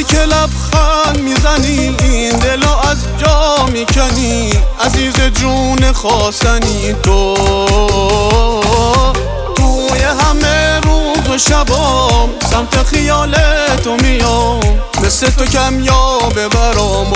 وقتی که لبخند میزنی این دلو از جا میکنی، عزیز جون خواستنی توی همه روز و شبام سمت خیالتو میام، مثل تو کمیابه برام.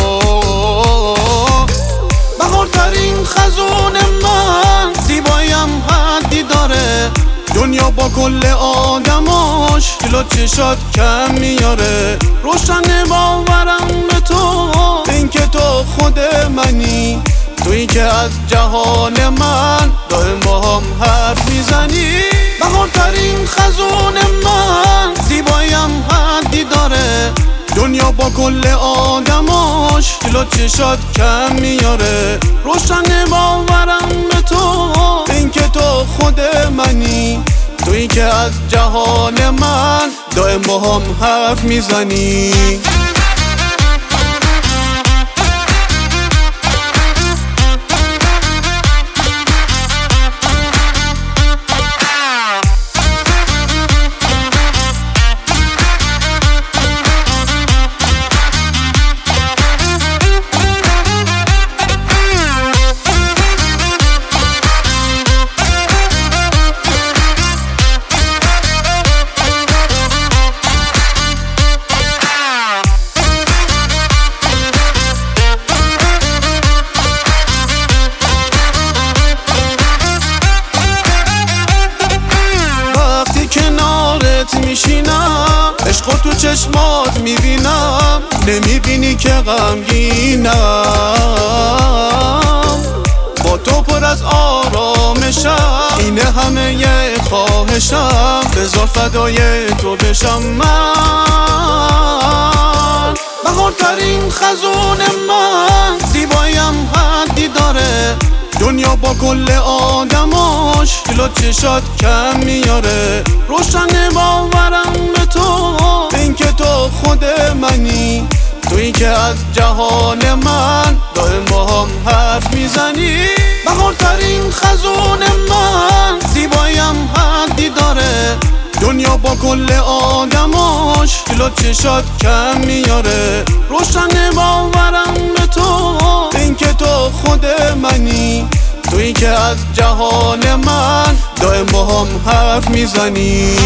بهارترین خزون من، زیبایم حدی داره، دنیا با کل آدماش جلو چشات کم میاره. روشن باورم به تو، این که تو خود منی، تویی که از جهان من دائم با هم حرف میزنی. بهارترین خزون من، زیبایم حدی داره، دنیا با کل آدماش جلو چشات کم میاره. روشن باورم به تو، این که تو خود منی، تویی که از جهان من دائم با هم حرف میزنی. میشینم عشق تو چشمات میبینم، نمیبینی که غمگینم، با تو پر از آرامشم، اینه همه یه خواهشم، بذار فدای تو بشم من. بهارترین خزون من، زیبایم حدی داره، دنیا با کل آدماش جلو چشات کم میاره. روشن باورم به تو، این که تو خود منی، تویی که از جهان من دائم با هم حرف میزنی. بهارترین خزون من، زیبایم حدی داره، دنیا با کل آدماش جلو چشات کم میاره. روشن باورم به تو، این که تو خود منی، تویی که از جهان من دائم با هم حرف میزنی.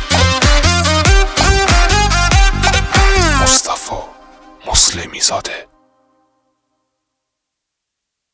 مسلمی زاده.